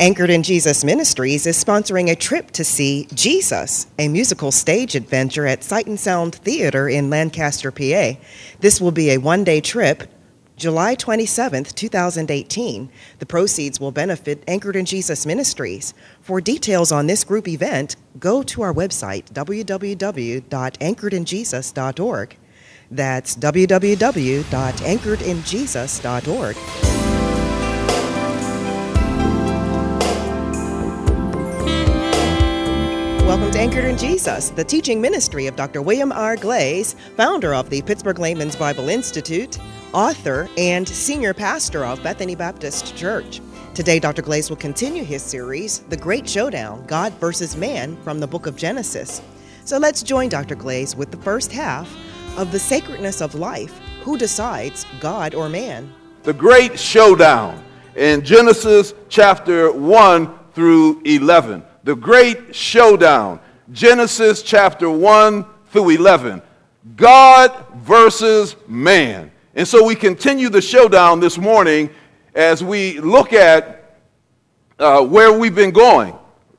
Anchored in Jesus Ministries is sponsoring a trip to see Jesus, a musical stage adventure at Sight and Sound Theater in Lancaster, PA. This will be a one-day trip, July 27th, 2018. The proceeds will benefit Anchored in Jesus Ministries. For details on this group event, go to our website, www.anchoredinjesus.org. That's www.anchoredinjesus.org. Welcome to Anchored in Jesus, the teaching ministry of Dr. William R. Glaze, founder of the Pittsburgh Layman's Bible Institute, author, and senior pastor of Bethany Baptist Church. Today, Dr. Glaze will continue his series, The Great Showdown, God versus Man, from the book of Genesis. So let's join Dr. Glaze with the first half of The Sacredness of Life. Who decides, God or man? The Great Showdown in Genesis chapter 1 through 11. The Great Showdown, Genesis chapter 1 through 11. God versus man. And so we continue the showdown this morning as we look at where we've been going.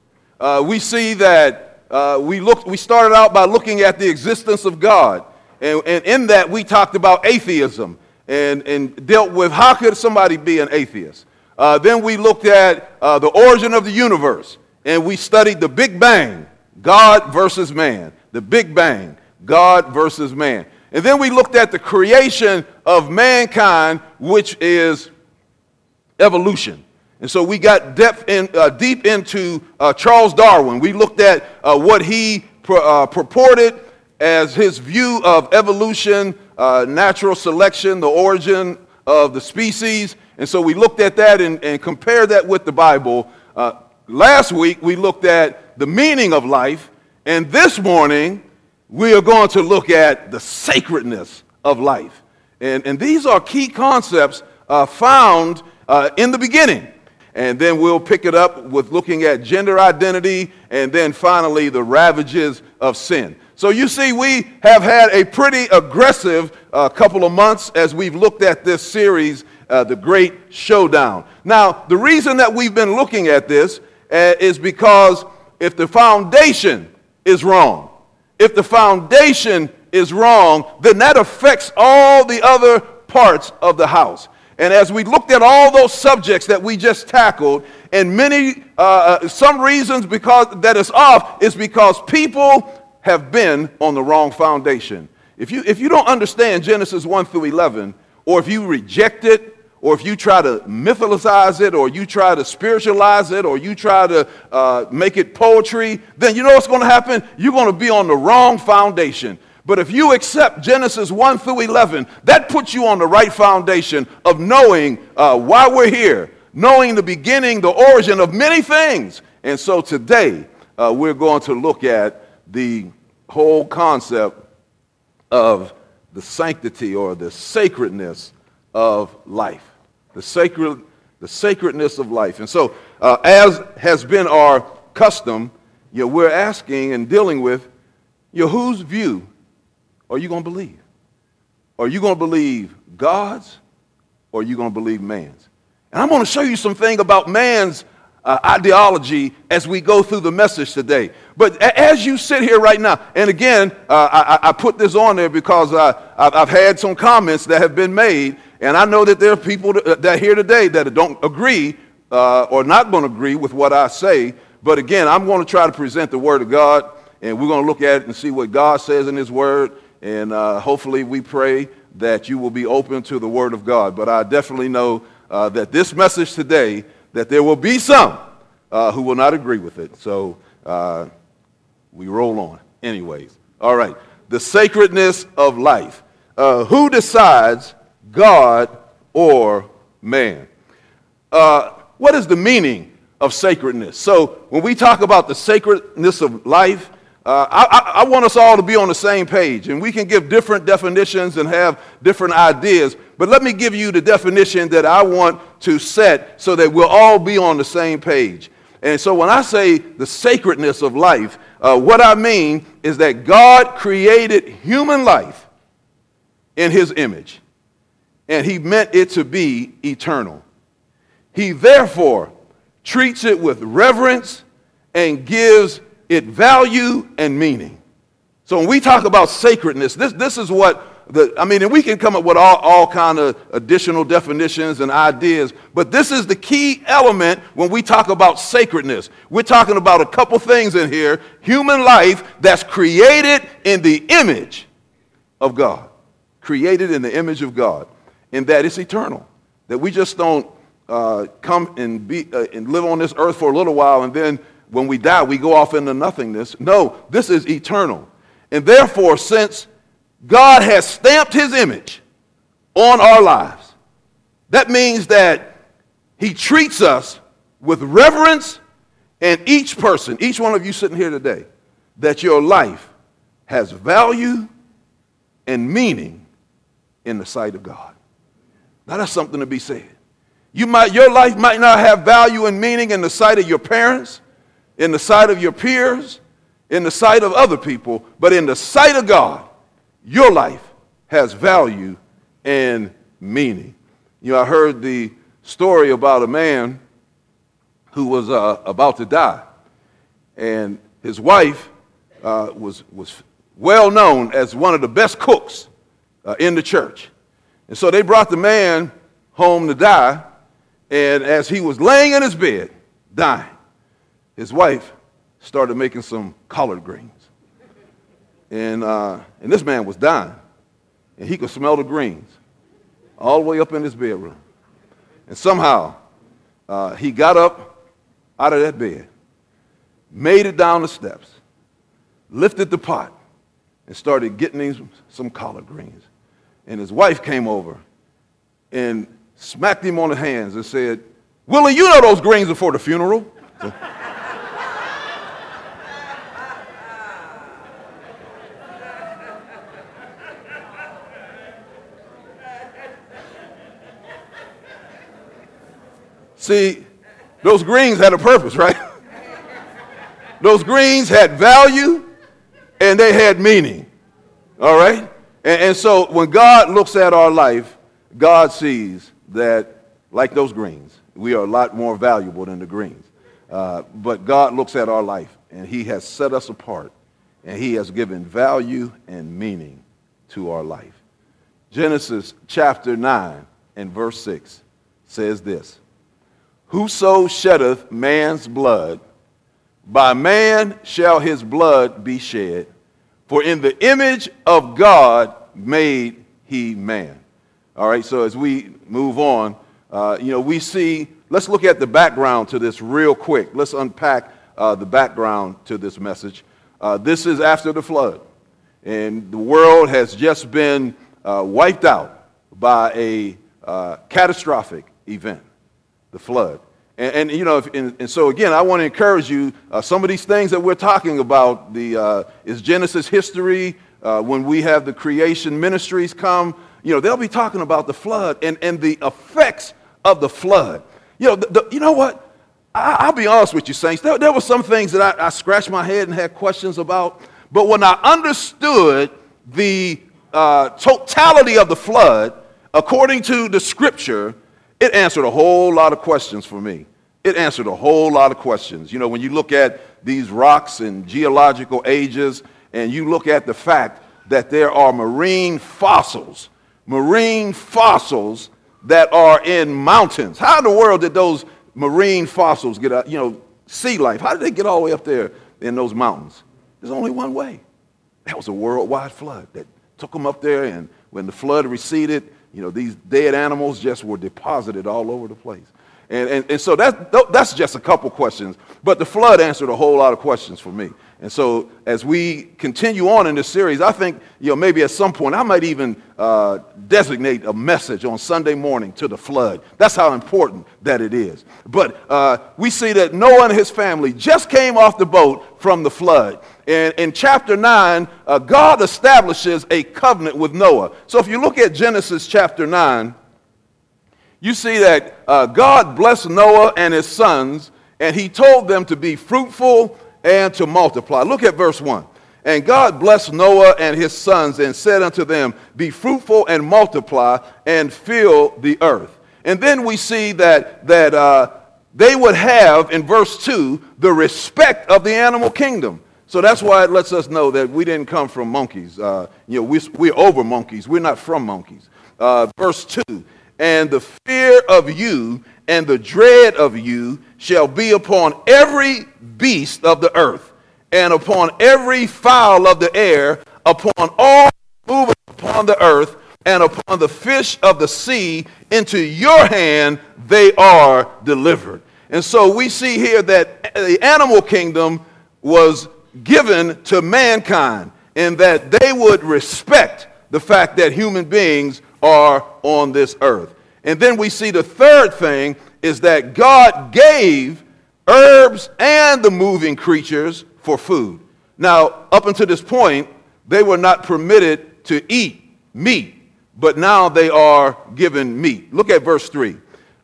We see that we started out by looking at the existence of God. And in that we talked about atheism and dealt with how could somebody be an atheist. Then we looked at the origin of the universe. And we studied the Big Bang, God versus man. The Big Bang, God versus man. And then we looked at the creation of mankind, which is evolution. And so we got deep into Charles Darwin. We looked at what he purported as his view of evolution, natural selection, the origin of the species. And so we looked at that and compared that with the Bible. Last week, we looked at the meaning of life, and this morning, we are going to look at the sacredness of life. And these are key concepts found in the beginning. And then we'll pick it up with looking at gender identity, and then finally, the ravages of sin. So you see, we have had a pretty aggressive couple of months as we've looked at this series, The Great Showdown. Now, the reason that we've been looking at this is because if the foundation is wrong, then that affects all the other parts of the house. And as we looked at all those subjects that we just tackled, and some reasons because that is off is because people have been on the wrong foundation. If you don't understand Genesis 1 through 11, or if you reject it, or if you try to mythologize it, or you try to spiritualize it, or you try to make it poetry, then you know what's going to happen? You're going to be on the wrong foundation. But if you accept Genesis 1 through 11, that puts you on the right foundation of knowing why we're here, knowing the beginning, the origin of many things. And so today, we're going to look at the whole concept of the sanctity or the sacredness of life. The sacredness of life. And so, as has been our custom, we're asking and dealing with, whose view are you going to believe? Are you going to believe God's, or are you going to believe man's? And I'm going to show you something about man's ideology as we go through the message today. But as you sit here right now, and again, I put this on there because I've had some comments that have been made, and I know that there are people that are here today that don't agree or not going to agree with what I say. But again, I'm going to try to present the Word of God, and we're going to look at it and see what God says in His Word. And hopefully we pray that you will be open to the Word of God. But I definitely know that this message today, that there will be some who will not agree with it. So we roll on anyways. All right. The sacredness of life. Who decides, God or man? What is the meaning of sacredness? So when we talk about the sacredness of life, I want us all to be on the same page, and we can give different definitions and have different ideas, but let me give you the definition that I want to set so that we'll all be on the same page. And so when I say the sacredness of life, what I mean is that God created human life in His image, and He meant it to be eternal. He therefore treats it with reverence, and gives it value and meaning. So when we talk about sacredness, this is what and we can come up with all kind of additional definitions and ideas, but this is the key element when we talk about sacredness. We're talking about a couple things in here. Human life that's created in the image of God. Created in the image of God. And that it's eternal. That we just don't come and live on this earth for a little while, and then when we die, we go off into nothingness. No, this is eternal. And therefore, since God has stamped his image on our lives, that means that he treats us with reverence, and each person, each one of you sitting here today, that your life has value and meaning in the sight of God. Now that's something to be said. Your life might not have value and meaning in the sight of your parents, in the sight of your peers, in the sight of other people, but in the sight of God, your life has value and meaning. I heard the story about a man who was about to die, and his wife was well known as one of the best cooks in the church. And so they brought the man home to die, and as he was laying in his bed, dying, his wife started making some collard greens. And this man was dying, and he could smell the greens all the way up in his bedroom. And somehow, he got up out of that bed, made it down the steps, lifted the pot, and started getting him some collard greens. And his wife came over and smacked him on the hands and said, "Willie, you know those greens are for the funeral." So, see, those greens had a purpose, right? Those greens had value and they had meaning, all right? And so when God looks at our life, God sees that, like those greens, we are a lot more valuable than the greens. But God looks at our life, and he has set us apart, and he has given value and meaning to our life. Genesis chapter 9 and verse 6 says this: "Whoso sheddeth man's blood, by man shall his blood be shed, for in the image of God made he man." All right, so as we move on, we see, let's look at the background to this real quick. Let's unpack the background to this message. This is after the flood, and the world has just been wiped out by a catastrophic event, the flood. And so again, I want to encourage you, some of these things that we're talking about, is Genesis history. When we have the creation ministries come, they'll be talking about the flood and the effects of the flood. You know what? I'll be honest with you, saints. There were some things that I scratched my head and had questions about. But when I understood the totality of the flood, according to the scripture, it answered a whole lot of questions for me. It answered a whole lot of questions. When you look at these rocks and geological ages, and you look at the fact that there are marine fossils that are in mountains. How in the world did those marine fossils get out, sea life? How did they get all the way up there in those mountains? There's only one way. That was a worldwide flood that took them up there, and when the flood receded, these dead animals just were deposited all over the place. And so that's just a couple questions. But the flood answered a whole lot of questions for me. And so as we continue on in this series, I think, maybe at some point I might even designate a message on Sunday morning to the flood. That's how important that it is. But we see that Noah and his family just came off the boat from the flood. And in chapter 9, God establishes a covenant with Noah. So if you look at Genesis chapter 9, you see that God blessed Noah and his sons, and he told them to be fruitful and to multiply. Look at verse 1. "And God blessed Noah and his sons and said unto them, Be fruitful and multiply and fill the earth." And then we see that they would have, in verse 2, the respect of the animal kingdom. So that's why it lets us know that we didn't come from monkeys. We're over monkeys. We're not from monkeys. Verse 2, and the fear of you and the dread of you shall be upon every beast of the earth, and upon every fowl of the air, upon all moving upon the earth, and upon the fish of the sea. Into your hand they are delivered. And so we see here that the animal kingdom was given to mankind, and that they would respect the fact that human beings are on this earth. And then we see the third thing is that God gave herbs and the moving creatures for food. Now, up until this point, they were not permitted to eat meat, but now they are given meat. Look at verse 3.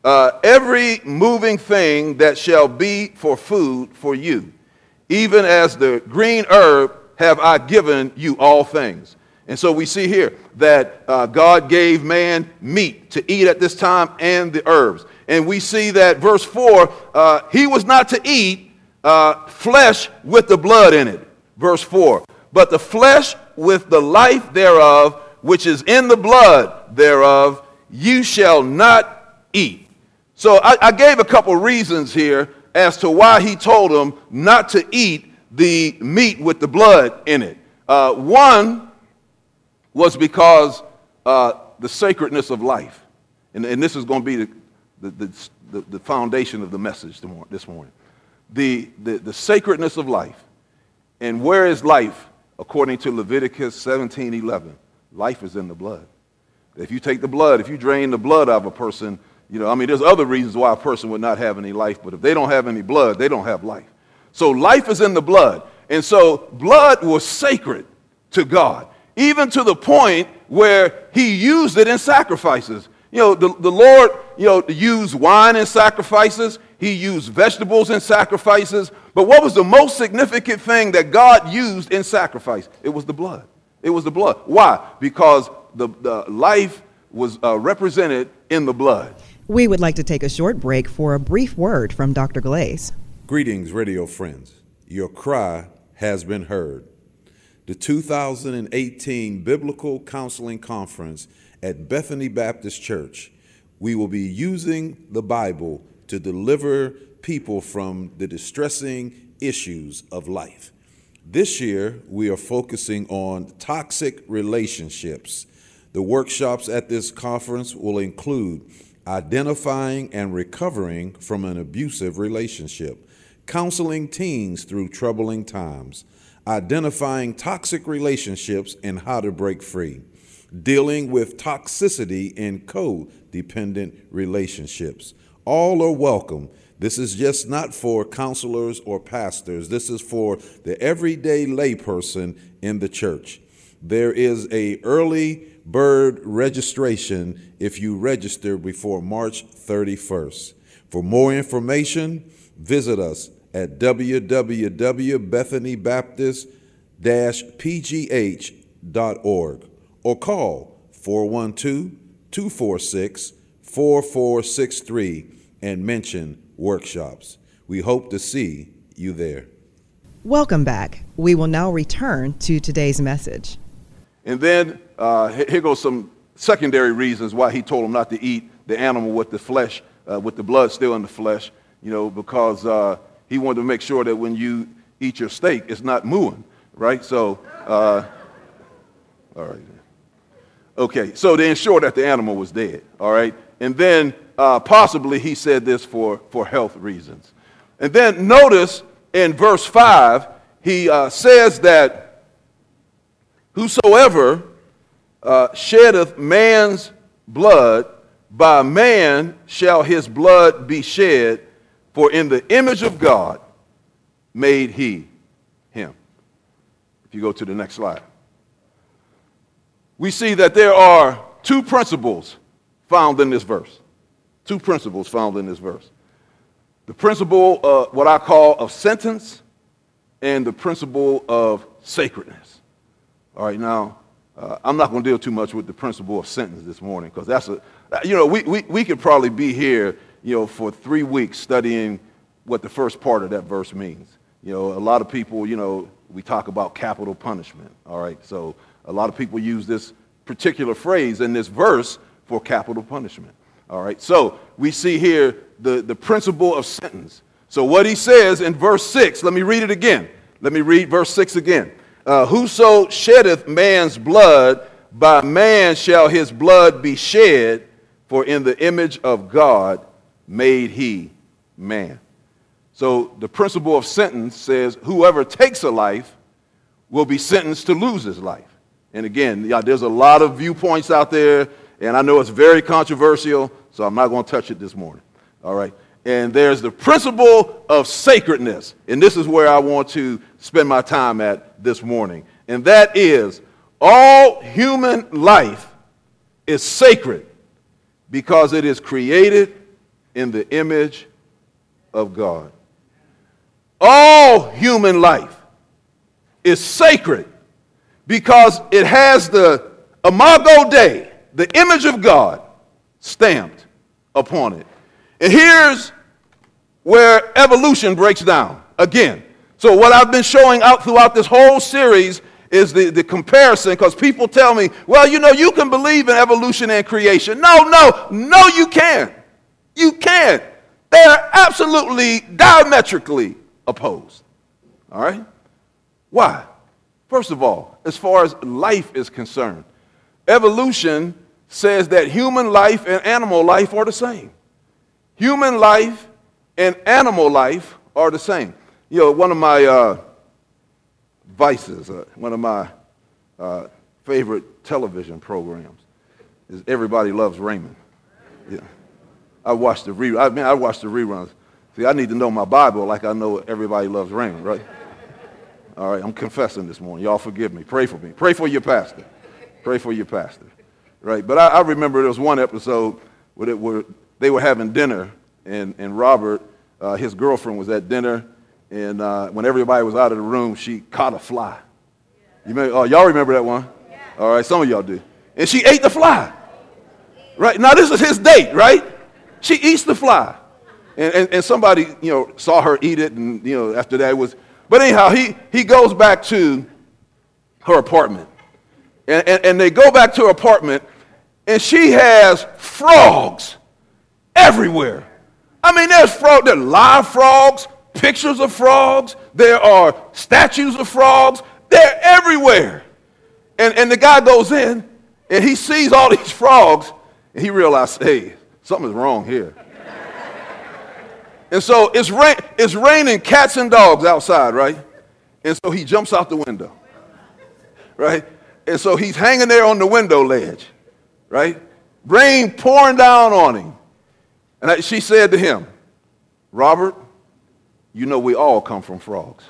Every moving thing that shall be for food for you, even as the green herb have I given you all things. And so we see here that God gave man meat to eat at this time and the herbs. And we see that verse 4, he was not to eat flesh with the blood in it. Verse 4, but the flesh with the life thereof, which is in the blood thereof, you shall not eat. So I gave a couple reasons here as to why he told them not to eat the meat with the blood in it. One was because the sacredness of life. And this is going to be the foundation of the message this morning. The sacredness of life. And where is life? According to Leviticus 17:11, life is in the blood. If you take the blood, if you drain the blood out of a person, there's other reasons why a person would not have any life, but if they don't have any blood, they don't have life. So life is in the blood. And so blood was sacred to God, even to the point where he used it in sacrifices. The Lord, used wine in sacrifices. He used vegetables in sacrifices. But what was the most significant thing that God used in sacrifice? It was the blood. It was the blood. Why? Because the life was represented in the blood. We would like to take a short break for a brief word from Dr. Glaze. Greetings, radio friends. Your cry has been heard. The 2018 Biblical Counseling Conference at Bethany Baptist Church, we will be using the Bible to deliver people from the distressing issues of life. This year, we are focusing on toxic relationships. The workshops at this conference will include identifying and recovering from an abusive relationship, counseling teens through troubling times, identifying toxic relationships and how to break free, dealing with toxicity in codependent relationships. All are welcome. This is just not for counselors or pastors. This is for the everyday layperson in the church. There is an early bird registration if you register before March 31st. For more information, visit us at www.bethanybaptist-pgh.org or call 412-246-4463 and mention workshops. We hope to see you there. Welcome back. We will now return to today's message. And then here goes some secondary reasons why he told them not to eat the animal with the flesh, with the blood still in the flesh, because he wanted to make sure that when you eat your steak, it's not mooing, right? So, all right. Okay, so to ensure that the animal was dead, all right? And then possibly he said this for health reasons. And then notice in verse 5, he says that whosoever sheddeth man's blood, by man shall his blood be shed, for in the image of God made he him. If you go to the next slide. We see that there are two principles found in this verse. Two principles found in this verse. The principle, what I call of sentence, and the principle of sacredness. All right, now, I'm not going to deal too much with the principle of sentence this morning, because that's we could probably be here for 3 weeks studying what the first part of that verse means. A lot of people, we talk about capital punishment, all right? So a lot of people use this particular phrase in this verse for capital punishment, all right? So we see here the principle of sentence. So what he says in verse 6, let me read it again. Let me read verse 6 again. Whoso sheddeth man's blood, by man shall his blood be shed, for in the image of God made he man. So the principle of sentence says whoever takes a life will be sentenced to lose his life. And again, there's a lot of viewpoints out there, and I know it's very controversial, so I'm not going to touch it this morning. All right? And there's the principle of sacredness, and this is where I want to spend my time at this morning. And that is, all human life is sacred because it is created in the image of God. All human life is sacred because it has the Imago Dei, the image of God, stamped upon it. And here's where evolution breaks down again. So what I've been showing out throughout this whole series is the comparison, because people tell me, well, you can believe in evolution and creation. No, you can't. You can't. They are absolutely diametrically opposed. All right? Why? First of all, as far as life is concerned, evolution says that human life and animal life are the same. Human life and animal life are the same. One of my vices, one of my favorite television programs is Everybody Loves Raymond. Yeah. I watch the reruns. See, I need to know my Bible like I know Everybody Loves Raymond, right? All right, I'm confessing this morning. Y'all forgive me. Pray for me. Pray for your pastor. Pray for your pastor. Right? But I remember there was one episode where they were having dinner, and Robert, his girlfriend, was at dinner, and when everybody was out of the room, she caught a fly. Y'all remember that one? All right, some of y'all do. And she ate the fly. Right? Now, this is his date, right? She eats the fly. And somebody, saw her eat it, and, after that it was... But anyhow, he goes back to her apartment. And they go back to her apartment, and she has frogs everywhere. I mean, there are live frogs, pictures of frogs. There are statues of frogs. They're everywhere. And the guy goes in, and he sees all these frogs, and he realizes, hey, something's wrong here. And so it's raining cats and dogs outside, right? And so he jumps out the window, right? And so he's hanging there on the window ledge, right? Rain pouring down on him. And she said to him, Robert, we all come from frogs.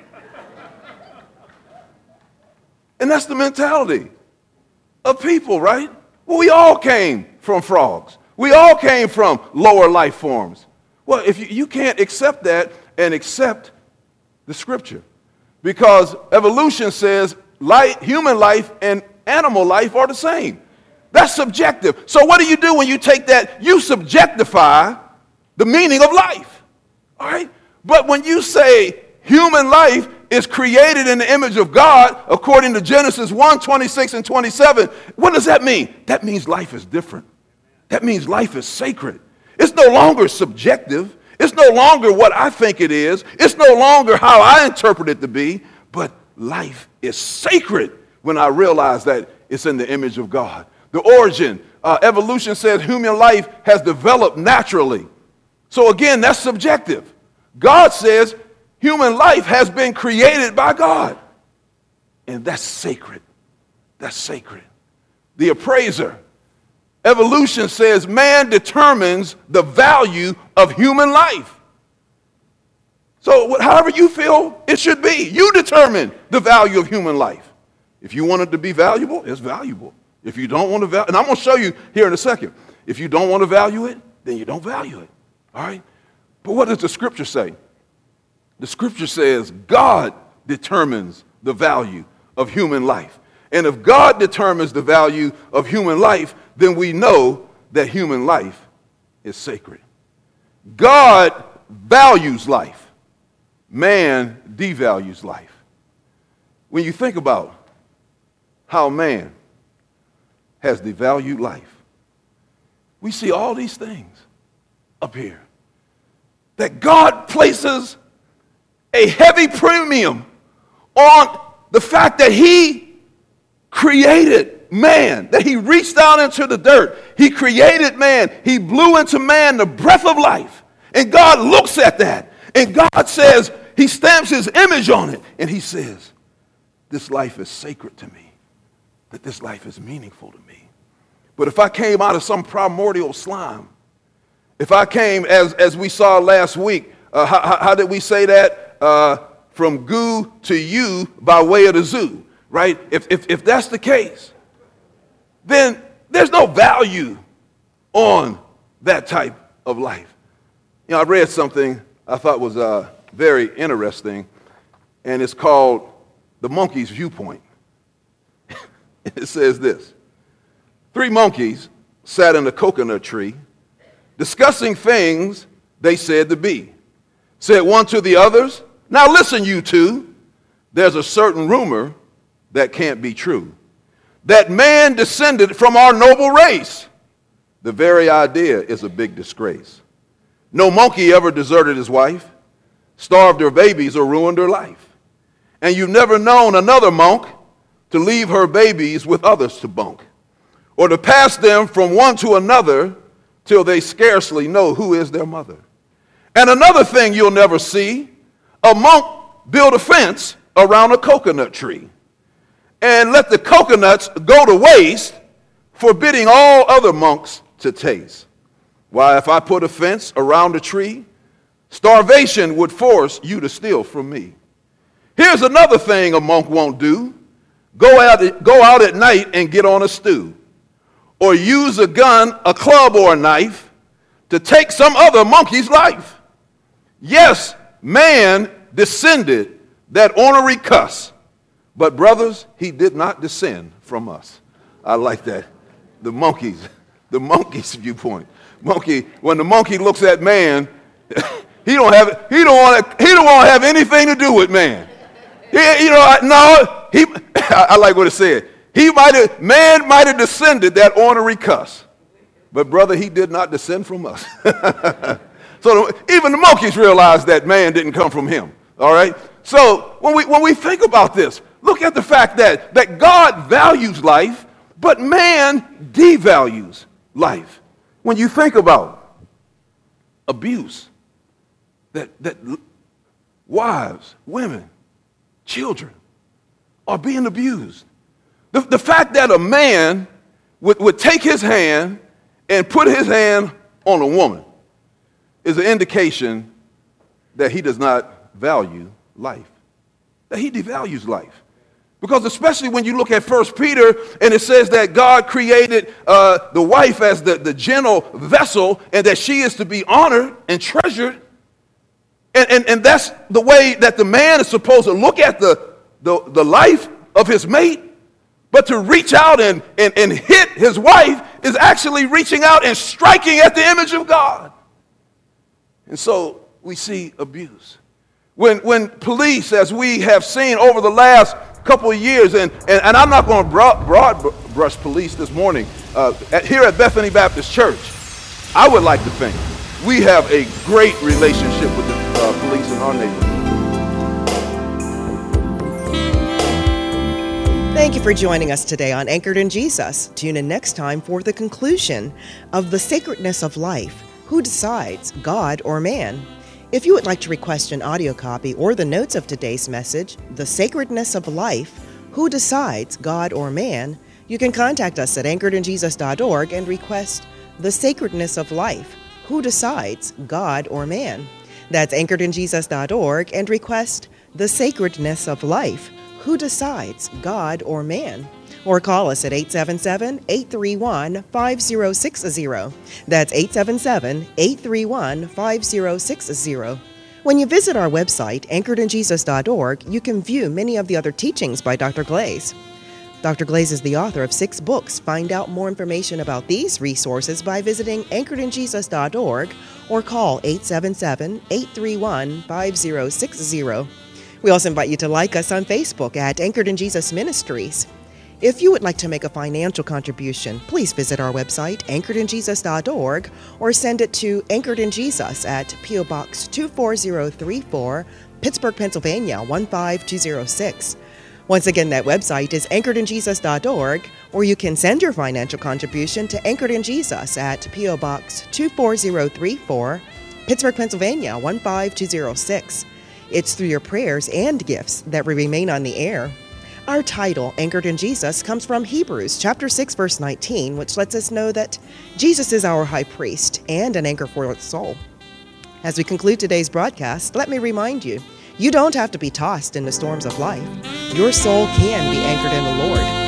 And that's the mentality of people, right? Well, we all came from frogs. We all came from lower life forms. Well, if you can't accept that and accept the scripture, because evolution says human life and animal life are the same. That's subjective. So what do you do when you take that? You subjectify the meaning of life. All right? But when you say human life is created in the image of God, according to Genesis 1:26 and 27, what does that mean? That means life is different. That means life is sacred. It's no longer subjective. It's no longer what I think it is. It's no longer how I interpret it to be. But life is sacred when I realize that it's in the image of God. The origin, evolution says human life has developed naturally. So again, that's subjective. God says human life has been created by God. And that's sacred. That's sacred. The appraiser. Evolution says man determines the value of human life. So however you feel it should be, you determine the value of human life. If you want it to be valuable, it's valuable. If you don't want to value, and I'm going to show you here in a second. If you don't want to value it, then you don't value it. All right? But what does the scripture say? The scripture says God determines the value of human life. And if God determines the value of human life, then we know that human life is sacred. God values life. Man devalues life. When you think about how man has devalued life, we see all these things up here that God places a heavy premium on the fact that he created man, that he reached down into the dirt. He created man. He blew into man the breath of life. And God looks at that. And God says, he stamps his image on it. And he says, this life is sacred to me, that this life is meaningful to me. But if I came out of some primordial slime, if I came, as we saw last week, how did we say that? From goo to you by way of the zoo, right? If that's the case, then there's no value on that type of life. You know, I read something I thought was very interesting, and it's called The Monkey's Viewpoint. It says this: 3 monkeys sat in a coconut tree discussing things they said to be. Said one to the others, now listen, you two, there's a certain rumor that can't be true, that man descended from our noble race. The very idea is a big disgrace. No monkey ever deserted his wife, starved her babies, or ruined her life. And you've never known another monk to leave her babies with others to bunk, or to pass them from one to another till they scarcely know who is their mother. And another thing you'll never see, a monk build a fence around a coconut tree and let the coconuts go to waste, forbidding all other monks to taste. Why, if I put a fence around a tree, starvation would force you to steal from me. Here's another thing a monk won't do: go out at night and get on a stew, or use a gun, a club, or a knife to take some other monkey's life. Yes, man descended that ornery cuss, but brothers, he did not descend from us. I like that. The monkey's viewpoint. When the monkey looks at man, he don't want to have anything to do with man. I like what it said. Man might have descended that ornery cuss, but brother, he did not descend from us. So even the monkeys realized that man didn't come from him. All right. So when we think about this, look at the fact that God values life, but man devalues life. When you think about abuse, that wives, women, children are being abused. The fact that a man would take his hand and put his hand on a woman is an indication that he does not value life, that he devalues life. Because especially when you look at 1 Peter, and it says that God created the wife as the gentle vessel, and that she is to be honored and treasured. And that's the way that the man is supposed to look at the life of his mate. But to reach out and hit his wife is actually reaching out and striking at the image of God. And so we see abuse. When police, as we have seen over the last couple of years, and I'm not going to broad brush police this morning, here at Bethany Baptist Church, I would like to think we have a great relationship with the police in our neighborhood. Thank you for joining us today on Anchored in Jesus. Tune in next time for the conclusion of The Sacredness of Life. Who decides, God or man? If you would like to request an audio copy or the notes of today's message, The Sacredness of Life, Who Decides, God or Man, you can contact us at anchoredinjesus.org and request The Sacredness of Life, Who Decides, God or Man. That's anchoredinjesus.org and request The Sacredness of Life, Who Decides, God or Man. Or call us at 877-831-5060. That's 877-831-5060. When you visit our website, anchoredinjesus.org, you can view many of the other teachings by Dr. Glaze. Dr. Glaze is the author of 6 books. Find out more information about these resources by visiting anchoredinjesus.org or call 877-831-5060. We also invite you to like us on Facebook at Anchored in Jesus Ministries. If you would like to make a financial contribution, please visit our website, anchoredinjesus.org, or send it to Anchored in Jesus at P.O. Box 24034, Pittsburgh, Pennsylvania 15206. Once again, that website is anchoredinjesus.org, or you can send your financial contribution to Anchored in Jesus at P.O. Box 24034, Pittsburgh, Pennsylvania 15206. It's through your prayers and gifts that we remain on the air. Our title, Anchored in Jesus, comes from Hebrews chapter 6, verse 19, which lets us know that Jesus is our high priest and an anchor for the soul. As we conclude today's broadcast, let me remind you, you don't have to be tossed in the storms of life. Your soul can be anchored in the Lord.